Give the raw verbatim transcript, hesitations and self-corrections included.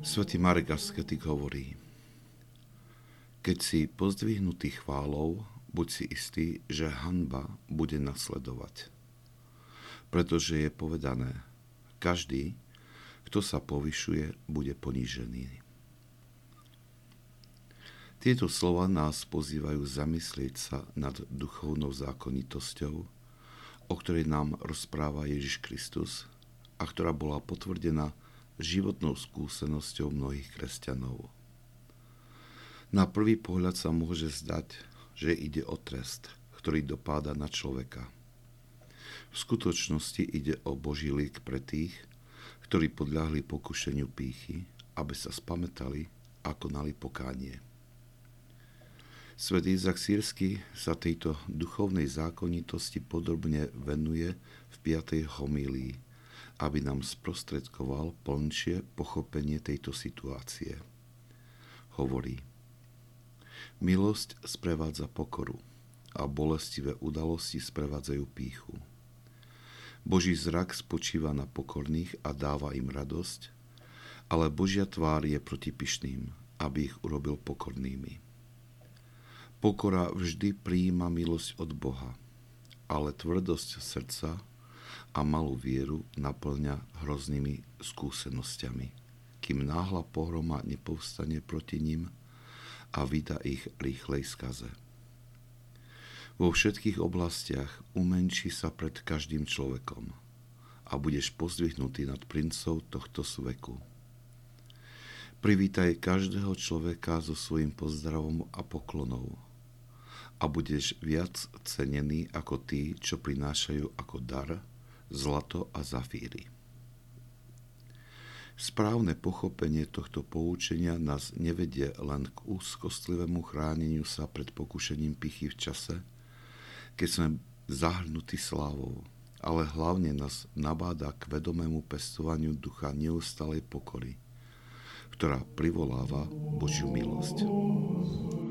Svätý Marek Asketik hovorí: keď si pozdvihnutý chválou, buď si istý, že hanba bude nasledovať. Pretože je povedané: každý, kto sa povyšuje, bude ponížený. Tieto slova nás pozývajú zamyslieť sa nad duchovnou zákonitosťou, o ktorej nám rozpráva Ježiš Kristus a ktorá bola potvrdená životnou skúsenosťou mnohých kresťanov. Na prvý pohľad sa môže zdať, že ide o trest, ktorý dopáda na človeka. V skutočnosti ide o Boží liek pre tých, ktorí podľahli pokušeniu pýchy, aby sa spamätali a konali pokánie. Svätý Izak Sýrsky sa tejto duchovnej zákonitosti podrobne venuje v piatej homílii, aby nám sprostredkoval plnšie pochopenie tejto situácie. Hovorí: milosť sprevádza pokoru a bolestivé udalosti sprevádzajú pýchu. Boží zrak spočíva na pokorných a dáva im radosť, ale Božia tvár je proti pyšným, aby ich urobil pokornými. Pokora vždy prijíma milosť od Boha, ale tvrdosť srdca a malú vieru naplňa hroznými skúsenosťami, kým náhla pohroma nepovstane proti nim a vydá ich rýchlej skaze. Vo všetkých oblastiach umenší sa pred každým človekom a budeš pozdvihnutý nad princov tohto veku. Privítaj každého človeka so svojím pozdravom a poklonou a budeš viac cenený ako tí, čo prinášajú ako dar zlato a zafíry. Správne pochopenie tohto poučenia nás nevedie len k úzkostlivému chráneniu sa pred pokušením pýchy v čase, keď sme zahrnutí slávou, ale hlavne nás nabáda k vedomému pestovaniu ducha neustálej pokory, ktorá privoláva Božiu milosť.